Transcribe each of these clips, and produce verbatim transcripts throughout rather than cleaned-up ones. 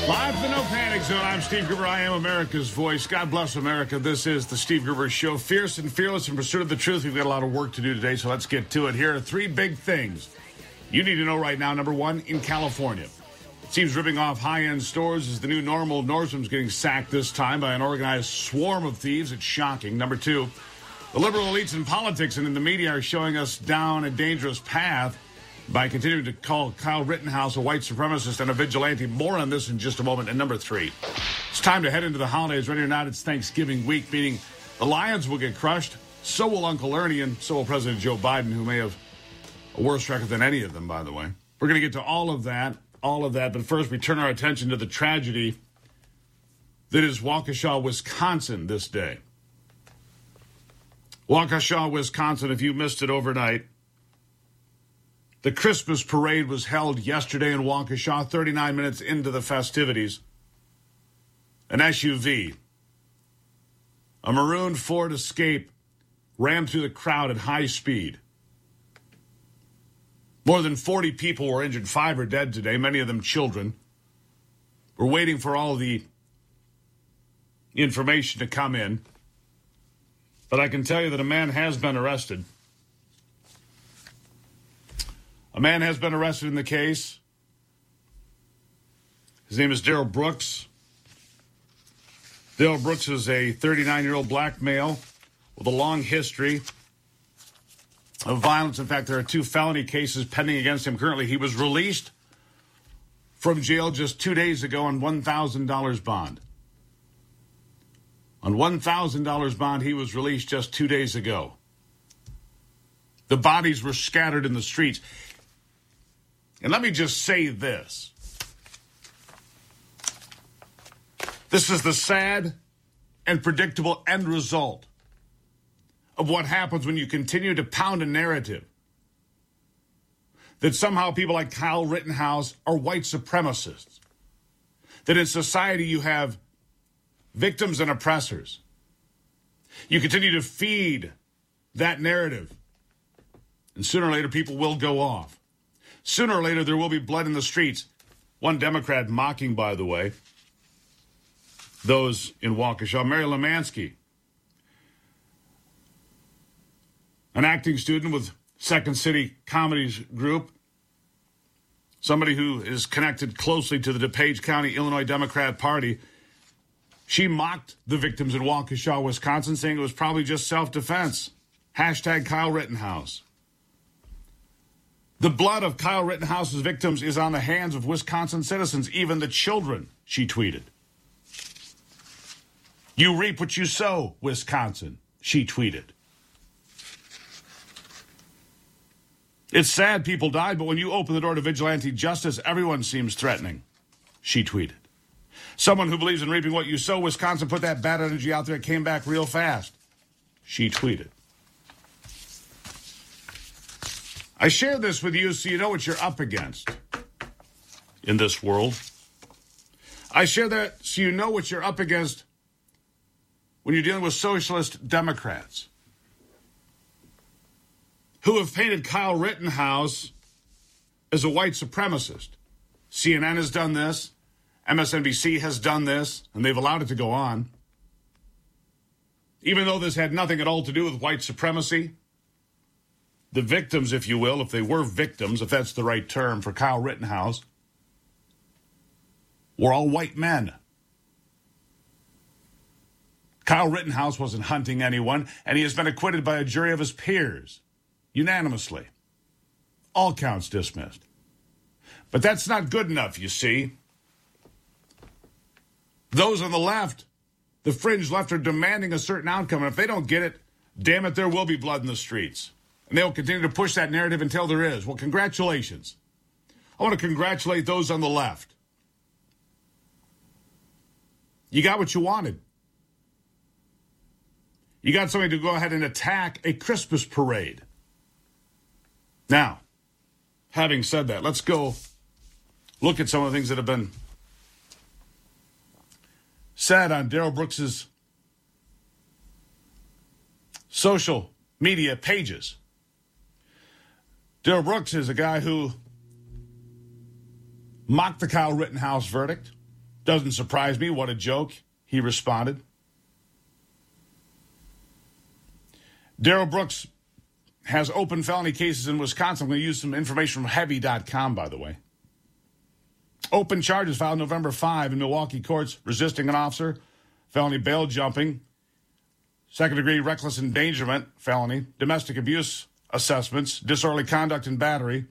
Live from the No Panic Zone, I'm Steve Gruber. I am America's voice. God bless America. This is the Steve Gruber Show. Fierce and fearless in pursuit of the truth. We've got a lot of work to do today, so let's get to it. Here are three big things you need to know right now. Number one, in California, it seems ripping off high-end stores is the new normal. Nordstrom's getting sacked this time by an organized swarm of thieves. It's shocking. Number two, the liberal elites in politics and in the media are showing us down a dangerous path by continuing to call Kyle Rittenhouse a white supremacist and a vigilante. More on this in just a moment. And number three, it's time to head into the holidays. Ready or not, it's Thanksgiving week, meaning the Lions will get crushed. So will Uncle Ernie, and so will President Joe Biden, who may have a worse record than any of them, by the way. We're going to get to all of that, all of that. But first, we turn our attention to the tragedy that is Waukesha, Wisconsin this day. Waukesha, Wisconsin, if you missed it overnight, the Christmas parade was held yesterday in Waukesha, thirty-nine minutes into the festivities. An S U V, a maroon Ford Escape, rammed through the crowd at high speed. More than forty people were injured. Five are dead today, many of them children. We're waiting for all the information to come in. But I can tell you that a man has been arrested. A man has been arrested in the case. His name is Darrell Brooks. Darrell Brooks is a thirty-nine-year-old black male with a long history of violence. In fact, there are two felony cases pending against him currently. He was released from jail just two days ago on one thousand dollars bond. On one thousand dollars bond, he was released just two days ago. The bodies were scattered in the streets. And let me just say this. This is the sad and predictable end result of what happens when you continue to pound a narrative that somehow people like Kyle Rittenhouse are white supremacists. That in society you have victims and oppressors. You continue to feed that narrative. And sooner or later people will go off. Sooner or later, there will be blood in the streets. One Democrat mocking, by the way, those in Waukesha, Mary Lemansky, an acting student with Second City Comedy's group, somebody who is connected closely to the DuPage County, Illinois Democrat Party. She mocked the victims in Waukesha, Wisconsin, saying it was probably just self-defense. Hashtag Kyle Rittenhouse. The blood of Kyle Rittenhouse's victims is on the hands of Wisconsin citizens, even the children, she tweeted. You reap what you sow, Wisconsin, she tweeted. It's sad people died, but when you open the door to vigilante justice, everyone seems threatening, she tweeted. Someone who believes in reaping what you sow, Wisconsin put that bad energy out there, it came back real fast, she tweeted. I share this with you so you know what you're up against in this world. I share that so you know what you're up against when you're dealing with socialist Democrats who have painted Kyle Rittenhouse as a white supremacist. C N N has done this. M S N B C has done this, and they've allowed it to go on. Even though this had nothing at all to do with white supremacy, the victims, if you will, if they were victims, if that's the right term for Kyle Rittenhouse, were all white men. Kyle Rittenhouse wasn't hunting anyone, and he has been acquitted by a jury of his peers, unanimously. All counts dismissed. But that's not good enough, you see. Those on the left, the fringe left, are demanding a certain outcome, and if they don't get it, damn it, there will be blood in the streets. And they'll continue to push that narrative until there is. Well, congratulations. I want to congratulate those on the left. You got what you wanted. You got somebody to go ahead and attack a Christmas parade. Now, having said that, let's go look at some of the things that have been said on Darrell Brooks's social media pages. Darrell Brooks is a guy who mocked the Kyle Rittenhouse verdict, Doesn't surprise me. What a joke, he responded. Darrell Brooks has open felony cases in Wisconsin. I'm going to use some information from heavy dot com, by the way. Open charges filed November fifth in Milwaukee courts, resisting an officer, felony bail jumping, second-degree reckless endangerment, felony, domestic abuse assessments, disorderly conduct and battery.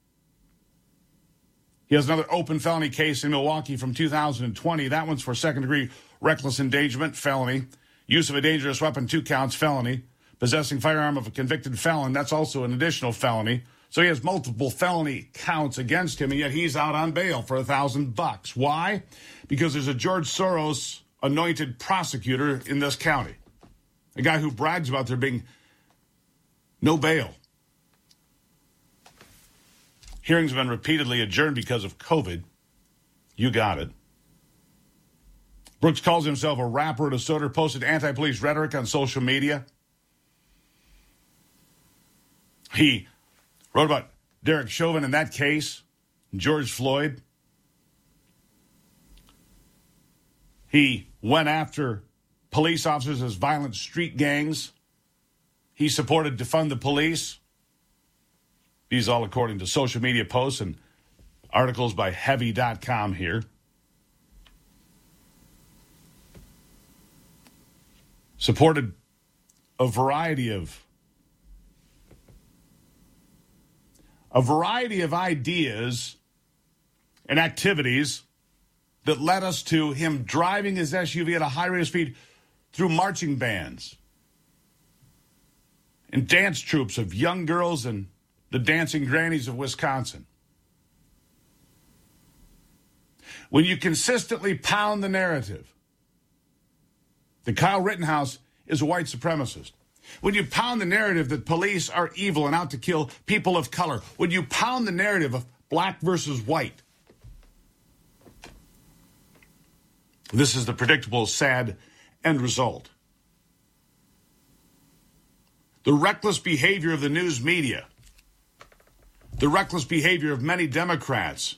He has another open felony case in Milwaukee from two thousand twenty. That one's for second-degree reckless endangerment, felony, use of a dangerous weapon, two counts, felony, possessing firearm of a convicted felon, that's also an additional felony. So he has multiple felony counts against him, and yet he's out on bail for a thousand bucks. Why? Because there's a George Soros anointed prosecutor in this county, a guy who brags about there being no bail. Hearings have been repeatedly adjourned because of COVID. You got it. Brooks calls himself a rapper and a stoner, posted anti-police rhetoric on social media. He wrote about Derek Chauvin in that case, George Floyd. He went after police officers as violent street gangs. He supported defund the police. These all according to social media posts and articles by heavy dot com here. Supported a variety of a variety of ideas and activities that led us to him driving his S U V at a high rate of speed through marching bands and dance troops of young girls and the dancing grannies of Wisconsin. When you consistently pound the narrative that Kyle Rittenhouse is a white supremacist, when you pound the narrative that police are evil and out to kill people of color, when you pound the narrative of black versus white, this is the predictable, sad end result. The reckless behavior of the news media, the reckless behavior of many Democrats,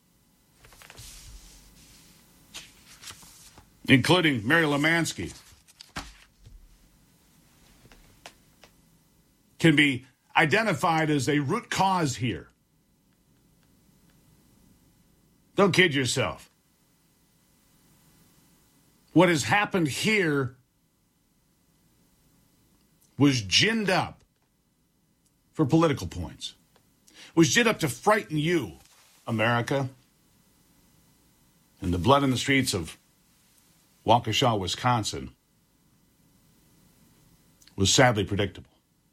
including Mary Lemansky, can be identified as a root cause here. Don't kid yourself. What has happened here was ginned up for political points. Was ginned up to frighten you, America. And the blood in the streets of Waukesha, Wisconsin was sadly predictable.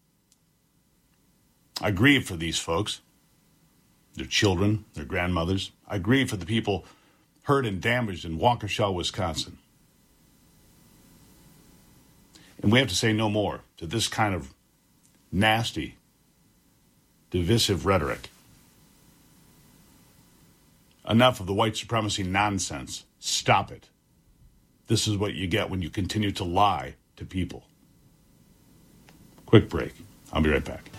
I grieve for these folks, their children, their grandmothers. I grieve for the people hurt and damaged in Waukesha, Wisconsin. And we have to say no more to this kind of nasty, divisive rhetoric. Enough of the white supremacy nonsense. Stop it. This is what you get when you continue to lie to people. Quick break. I'll be right back.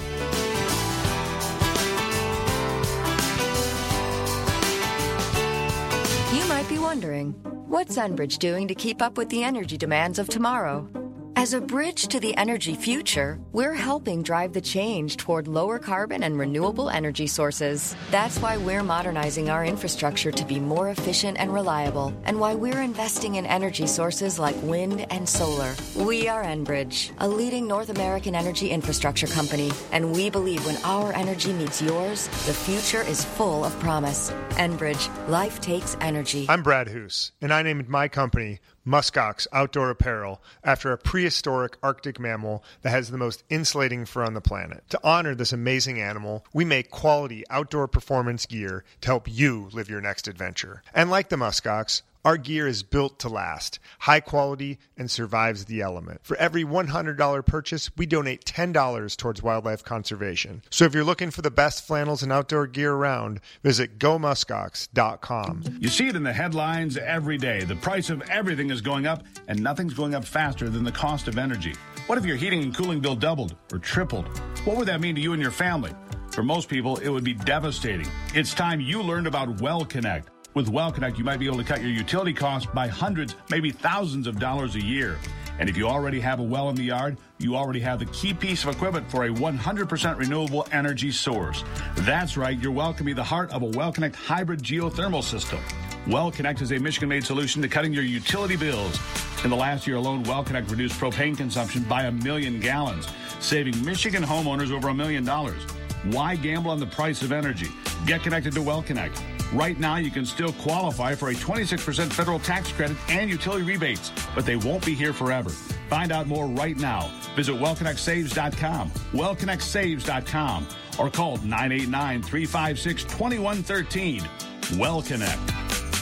You might be wondering, what's Enbridge doing to keep up with the energy demands of tomorrow? As a bridge to the energy future, we're helping drive the change toward lower carbon and renewable energy sources. That's why we're modernizing our infrastructure to be more efficient and reliable, and why we're investing in energy sources like wind and solar. We are Enbridge, a leading North American energy infrastructure company, and we believe when our energy meets yours, the future is full of promise. Enbridge, life takes energy. I'm Brad Hoos, and I named my company Muskox Outdoor Apparel after a prehistoric Arctic mammal that has the most insulating fur on the planet. To honor this amazing animal, we make quality outdoor performance gear to help you live your next adventure. And like the Muskox, our gear is built to last, high quality, and survives the element. For every one hundred dollars purchase, we donate ten dollars towards wildlife conservation. So if you're looking for the best flannels and outdoor gear around, visit go muskox dot com. You see it in the headlines every day. The price of everything is going up, and nothing's going up faster than the cost of energy. What if your heating and cooling bill doubled or tripled? What would that mean to you and your family? For most people, it would be devastating. It's time you learned about WellConnect. With WellConnect, you might be able to cut your utility costs by hundreds, maybe thousands of dollars a year. And if you already have a well in the yard, you already have the key piece of equipment for a one hundred percent renewable energy source. That's right, your well can be the heart of a WellConnect hybrid geothermal system. WellConnect is a Michigan-made solution to cutting your utility bills. In the last year alone, WellConnect reduced propane consumption by a million gallons, saving Michigan homeowners over a million dollars. Why gamble on the price of energy? Get connected to WellConnect. Right now, you can still qualify for a twenty-six percent federal tax credit and utility rebates, but they won't be here forever. Find out more right now. Visit well connect saves dot com, well connect saves dot com, or call nine eight nine, three five six, two one one three. WellConnect.